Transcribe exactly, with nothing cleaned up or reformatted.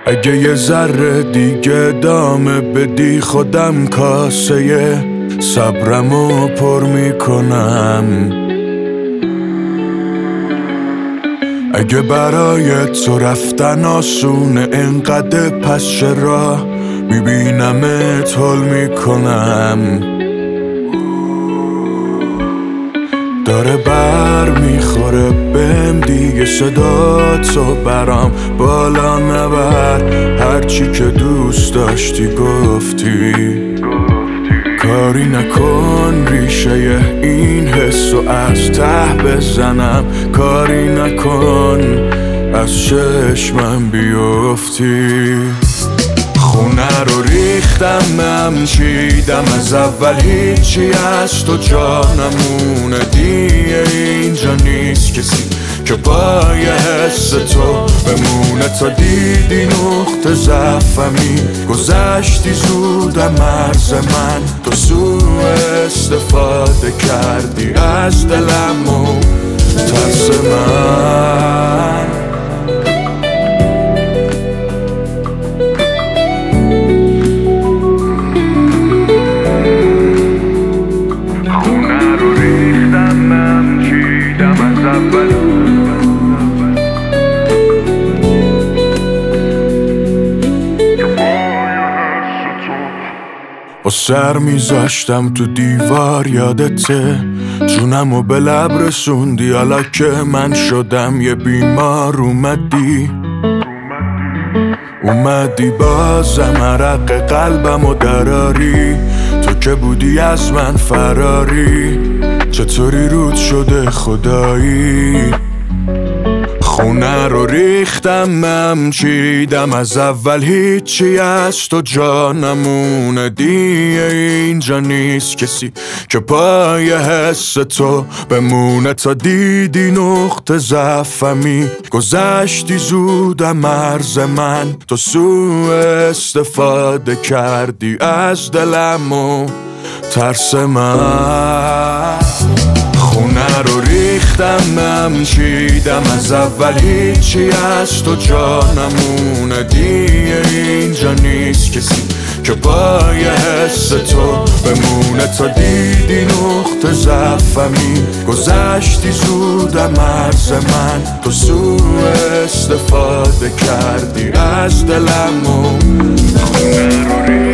اگه یه ذره دیگه دامه بدی خودم کاسه صبرمو پر میکنم. اگه برای تو رفتن آسونه انقدر پس چرا میبینمت حل میکنم. داره بر میخوره بهم دیگه صدا تو برام بالا نبر. هرچی که دوست داشتی گفتی کاری نکن ریشه این حسو از ته بزنم. کاری نکن از چشمم بیفتی. خونه رو ریختم من چیدم از اول هیچی از تو جانمونه دیگه اینجا نیست کسی که پای حس تو بمونه. تا دیدی نقطه ضعفمی گذشتی زودم مرز من. تو سوء استفاده کردی از دلم و ترس من. با سر میذاشتم تو دیوار یادته جونمو به لب رسوندی. حالا که من شدم یه بیمار اومدی اومدی بازم عرق قلبمو دراری. تو که بودی از من فراری چطوری رود شده خدایی. خونه رو ریختم من چیدم از اول هیچی از تو جانمونه دیگه اینجا نیست کسی که پای حس تو بمونه. تا دیدی نقطه ضعفمی گذشتی زودم مرز من. تو سوء استفاده کردی از دلم و ترس من. خونه رو ریختم من چیدم از اول هیچی از تو جانمونه دیگه اینجا نیست کسی که پای حس تو بمونه. تا دیدی نقطه ضعفمی گذشتی زودم مرز من. تو سوء استفاده کردی از دلم و خونه رو ریختم